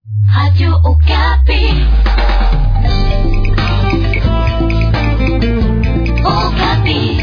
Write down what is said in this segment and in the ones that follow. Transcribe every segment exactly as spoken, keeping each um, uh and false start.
Radio Okapi. Okapi.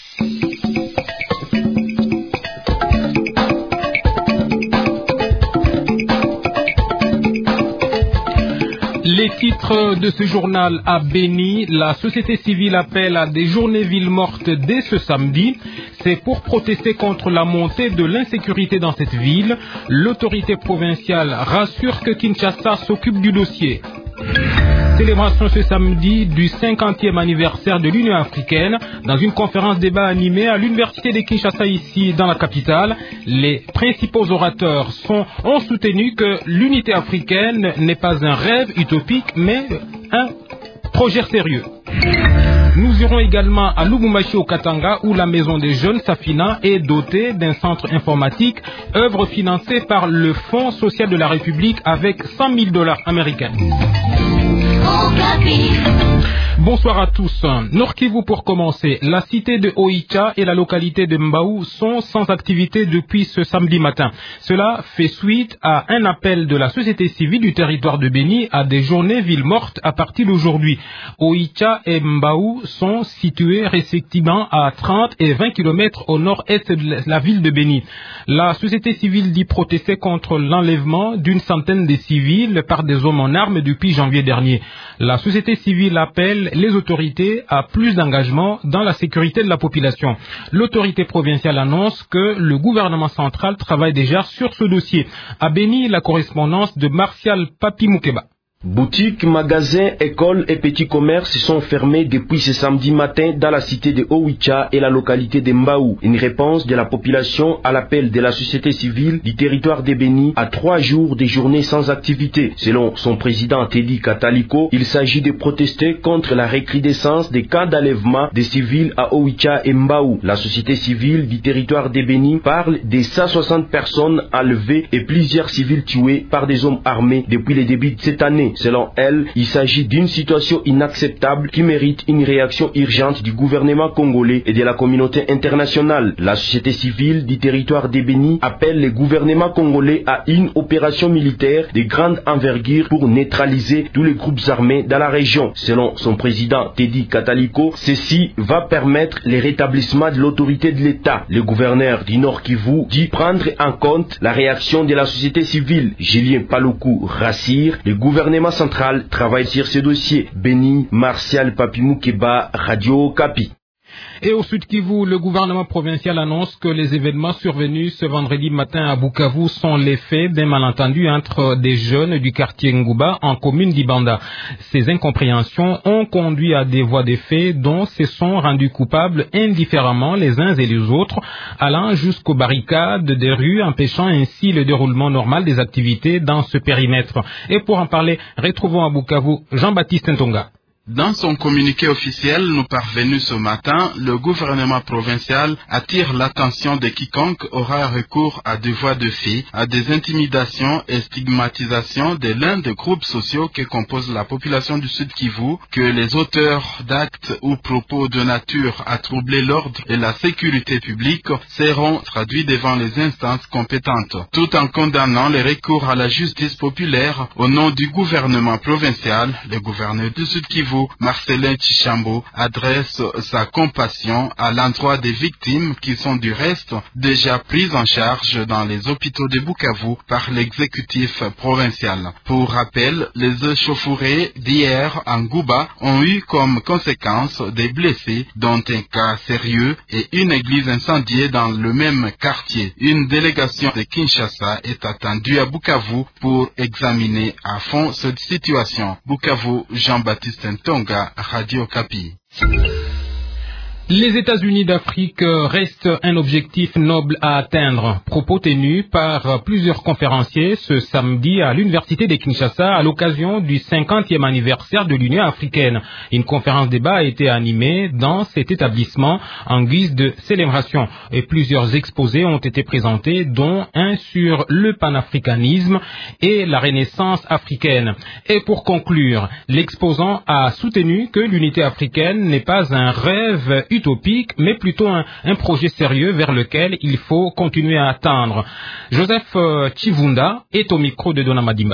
Les titres de ce journal à Béni, la société civile appelle à des journées villes mortes dès ce samedi. C'est pour protester contre la montée de l'insécurité dans cette ville. L'autorité provinciale rassure que Kinshasa s'occupe du dossier. Célébration ce samedi du cinquantième anniversaire de l'Union africaine dans une conférence débat animée à l'université de Kinshasa ici dans la capitale. Les principaux orateurs sont, ont soutenu que l'unité africaine n'est pas un rêve utopique mais un projet sérieux. Nous irons également à Lubumbashi au Katanga où la maison des jeunes Safina est dotée d'un centre informatique, œuvre financée par le Fonds social de la République avec cent mille dollars américains. Bonsoir à tous. Nord Kivu pour commencer. La cité de Oicha et la localité de Mbaou sont sans activité depuis ce samedi matin. Cela fait suite à un appel de la société civile du territoire de Béni à des journées villes mortes à partir d'aujourd'hui. Oicha et Mbaou sont situés respectivement à trente et vingt kilomètres au nord-est de la ville de Béni. La société civile dit protester contre l'enlèvement d'une centaine de civils par des hommes en armes depuis janvier dernier. La société civile appelle les autorités à plus d'engagement dans la sécurité de la population. L'autorité provinciale annonce que le gouvernement central travaille déjà sur ce dossier. À Béni, la correspondance de Martial Papi Moukeba. Boutiques, magasins, écoles et petits commerces sont fermés depuis ce samedi matin dans la cité de Oicha et la localité de Mbaou. Une réponse de la population à l'appel de la société civile du territoire de Béni à trois jours de journée sans activité. Selon son président Teddy Kataliko, il s'agit de protester contre la recrudescence des cas d'enlèvement des civils à Oicha et Mbaou. La société civile du territoire de Béni parle de cent soixante personnes enlevées et plusieurs civils tués par des hommes armés depuis le début de cette année. Selon elle, il s'agit d'une situation inacceptable qui mérite une réaction urgente du gouvernement congolais et de la communauté internationale. La société civile du territoire de Béni appelle le gouvernement congolais à une opération militaire de grande envergure pour neutraliser tous les groupes armés dans la région. Selon son président Teddy Kataliko, ceci va permettre le rétablissement de l'autorité de l'État. Le gouverneur du Nord Kivu dit prendre en compte la réaction de la société civile. Julien Paloukou rassure, le gouvernement central travaille sur ce dossier. Béni, Martial Papi Moukeba, Radio Okapi. Et au Sud Kivu, le gouvernement provincial annonce que les événements survenus ce vendredi matin à Bukavu sont l'effet d'un malentendu entre des jeunes du quartier Ngouba en commune d'Ibanda. Ces incompréhensions ont conduit à des voies de fait dont se sont rendus coupables indifféremment les uns et les autres, allant jusqu'aux barricades des rues, empêchant ainsi le déroulement normal des activités dans ce périmètre. Et pour en parler, retrouvons à Bukavu Jean-Baptiste Ntonga. Dans son communiqué officiel nous parvenu ce matin, le gouvernement provincial attire l'attention de quiconque aura recours à des voies de fait, à des intimidations et stigmatisations de l'un des groupes sociaux qui composent la population du Sud Kivu, que les auteurs d'actes ou propos de nature à troubler l'ordre et la sécurité publique seront traduits devant les instances compétentes, tout en condamnant les recours à la justice populaire au nom du gouvernement provincial. Le gouverneur du Sud Kivu, Marcelin Tchishambo, adresse sa compassion à l'endroit des victimes qui sont du reste déjà prises en charge dans les hôpitaux de Bukavu par l'exécutif provincial. Pour rappel, les échauffourées d'hier en Ngouba ont eu comme conséquence des blessés, dont un cas sérieux et une église incendiée dans le même quartier. Une délégation de Kinshasa est attendue à Bukavu pour examiner à fond cette situation. Bukavu, Jean-Baptiste Ntonga, Radio Okapi. Les États-Unis d'Afrique restent un objectif noble à atteindre. Propos tenus par plusieurs conférenciers ce samedi à l'université de Kinshasa à l'occasion du cinquantième anniversaire de l'Union africaine. Une conférence débat a été animée dans cet établissement en guise de célébration et plusieurs exposés ont été présentés, dont un sur le panafricanisme et la renaissance africaine. Et pour conclure, l'exposant a soutenu que l'unité africaine n'est pas un rêve utopique, mais plutôt un, un projet sérieux vers lequel il faut continuer à attendre. Joseph Chivunda est au micro de Dona Madimba.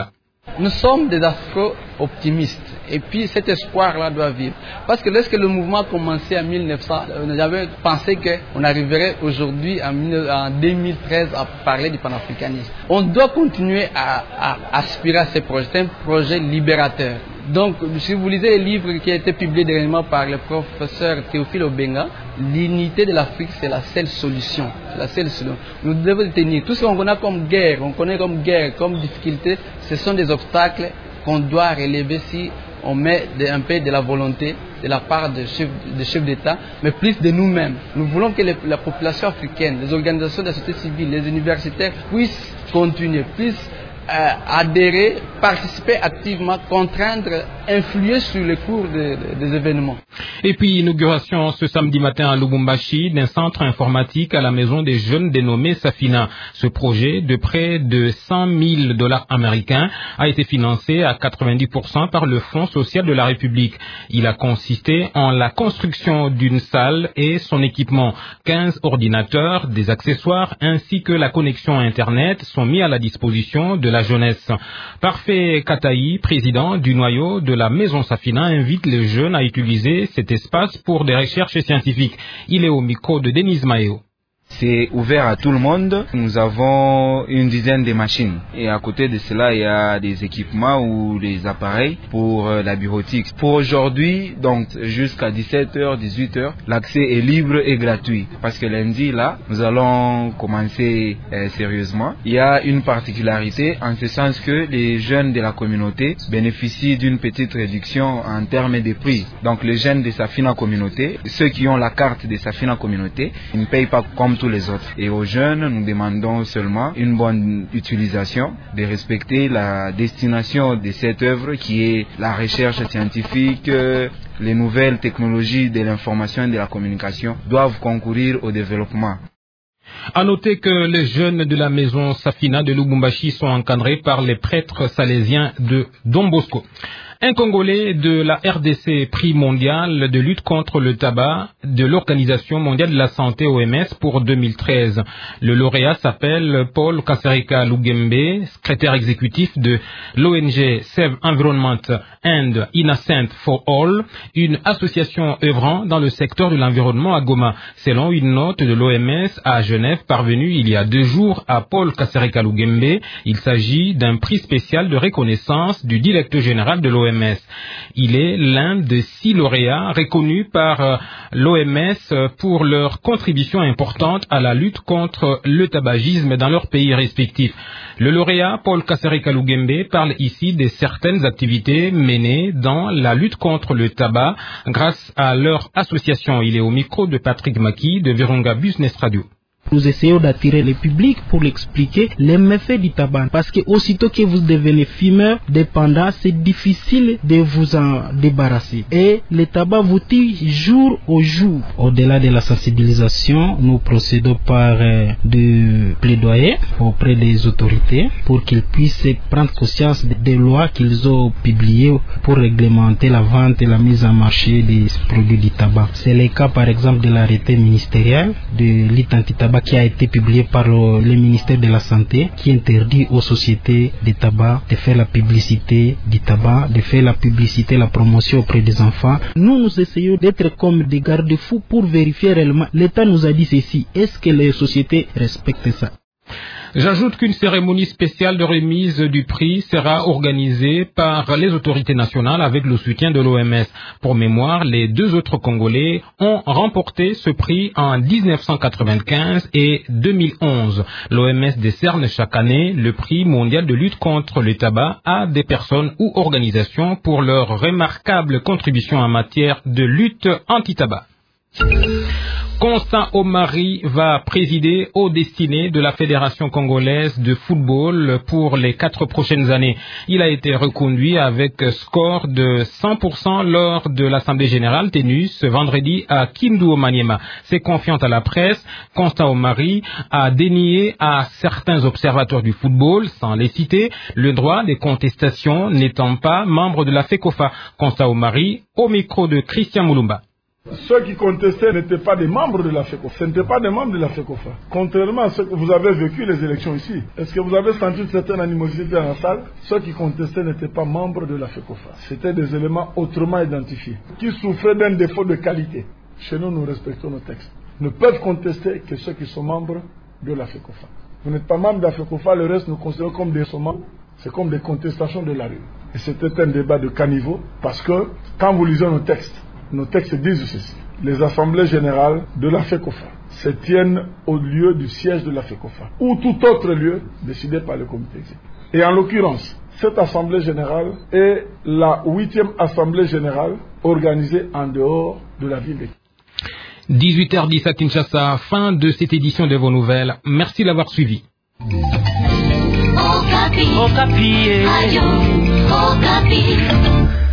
Nous sommes des afro-optimistes et puis cet espoir-là doit vivre. Parce que lorsque le mouvement a commencé en mille neuf cents, on avait pensé qu'on arriverait aujourd'hui en deux mille treize à parler du panafricanisme. On doit continuer à, à aspirer à ces projets. C'est un projet libérateur. Donc, si vous lisez les livres qui ont été publiés dernièrement par le professeur Théophile Obenga, l'unité de l'Afrique, c'est la seule solution. C'est la seule solution. Nous devons tenir. Tout ce qu'on connaît comme guerre, on connaît comme guerre, comme difficulté, ce sont des obstacles qu'on doit relever si on met de, un peu de la volonté de la part des chefs, des chefs d'État, mais plus de nous-mêmes. Nous voulons que les, la population africaine, les organisations de la société civile, les universitaires puissent continuer, puissent Euh, adhérer, participer activement, contraindre, influer sur le cours de, de, des événements. Et puis, inauguration ce samedi matin à Lubumbashi d'un centre informatique à la maison des jeunes dénommé Safina. Ce projet de près de cent mille dollars américains a été financé à quatre-vingt-dix pour cent par le Fonds social de la République. Il a consisté en la construction d'une salle et son équipement. quinze ordinateurs, des accessoires ainsi que la connexion Internet sont mis à la disposition de la la jeunesse. Parfait Kataï, président du noyau de la Maison Safina, invite les jeunes à utiliser cet espace pour des recherches scientifiques. Il est au micro de Denise Maeo. C'est ouvert à tout le monde. Nous avons une dizaine de machines. Et à côté de cela, il y a des équipements ou des appareils pour la bureautique. Pour aujourd'hui, donc jusqu'à dix-sept heures, dix-huit heures, l'accès est libre et gratuit. Parce que lundi, là, nous allons commencer euh, sérieusement. Il y a une particularité en ce sens que les jeunes de la communauté bénéficient d'une petite réduction en termes de prix. Donc les jeunes de Safina Communauté, ceux qui ont la carte de Safina Communauté, ils ne payent pas comme tous les autres. Et aux jeunes, nous demandons seulement une bonne utilisation, de respecter la destination de cette œuvre qui est la recherche scientifique. Les nouvelles technologies de l'information et de la communication doivent concourir au développement. À noter que les jeunes de la maison Safina de Lubumbashi sont encadrés par les prêtres salésiens de Don Bosco. Un Congolais de la R D C, prix mondial de lutte contre le tabac de l'Organisation mondiale de la santé O M S pour deux mille treize. Le lauréat s'appelle Paul Kasereka Lugembe, secrétaire exécutif de l'O N G Save Environment and Innocent for All, une association œuvrant dans le secteur de l'environnement à Goma. Selon une note de l'O M S à Genève parvenue il y a deux jours à Paul Kasereka Lugembe, il s'agit d'un prix spécial de reconnaissance du directeur général de l'O M S. Il est l'un de six lauréats reconnus par l'O M S pour leur contribution importante à la lutte contre le tabagisme dans leurs pays respectifs. Le lauréat Paul Kasereka Lugembe parle ici de certaines activités menées dans la lutte contre le tabac grâce à leur association. Il est au micro de Patrick Maki de Virunga Business Radio. Nous essayons d'attirer le public pour l'expliquer les méfaits du tabac. Parce que aussitôt que vous devenez fumeur dépendant, c'est difficile de vous en débarrasser. Et le tabac vous tue jour au jour. Au-delà de la sensibilisation, nous procédons par euh, de plaidoyer auprès des autorités pour qu'ils puissent prendre conscience des lois qu'ils ont publiées pour réglementer la vente et la mise en marché des produits du tabac. C'est le cas par exemple de l'arrêté ministériel de lutte anti-tabac qui a été publié par le, le ministère de la Santé, qui interdit aux sociétés de tabac de faire la publicité du tabac, de faire la publicité, la promotion auprès des enfants. Nous, nous essayons d'être comme des garde-fous pour vérifier réellement. L'État nous a dit ceci. Est-ce que les sociétés respectent ça? J'ajoute qu'une cérémonie spéciale de remise du prix sera organisée par les autorités nationales avec le soutien de l'O M S. Pour mémoire, les deux autres Congolais ont remporté ce prix en dix-neuf cent quatre-vingt-quinze et deux mille onze. L'O M S décerne chaque année le prix mondial de lutte contre le tabac à des personnes ou organisations pour leur remarquable contribution en matière de lutte anti-tabac. Constant Omari va présider aux destinées de la Fédération congolaise de football pour les quatre prochaines années. Il a été reconduit avec score de cent pour cent lors de l'Assemblée générale tenue ce vendredi à Kindu au Maniema. C'est confiant à la presse, Constant Omari a dénié à certains observateurs du football, sans les citer, le droit des contestations n'étant pas membre de la FECOFA. Constant Omari au micro de Christian Moulumba. Ceux qui contestaient n'étaient pas des membres de la FECOFA. Ce n'étaient pas des membres de la FECOFA. Contrairement à ce que vous avez vécu les élections ici. Est-ce que vous avez senti une certaine animosité dans la salle? Ceux qui contestaient n'étaient pas membres de la FECOFA. C'était des éléments autrement identifiés, qui souffraient d'un défaut de qualité. Chez nous, nous respectons nos textes. Ne peuvent contester que ceux qui sont membres de la FECOFA. Vous n'êtes pas membre de la FECOFA, le reste nous considérons comme des membres. C'est comme des contestations de la rue. Et c'était un débat de caniveau, parce que quand vous lisez nos textes, nos textes disent ceci. Les assemblées générales de la FECOFA se tiennent au lieu du siège de la FECOFA ou tout autre lieu décidé par le comité exécutif. Et en l'occurrence, cette assemblée générale est la huitième assemblée générale organisée en dehors de la ville de dix-huit heures dix à Kinshasa, fin de cette édition de vos nouvelles. Merci d'avoir suivi. Okapi. Okapi. Radio Okapi.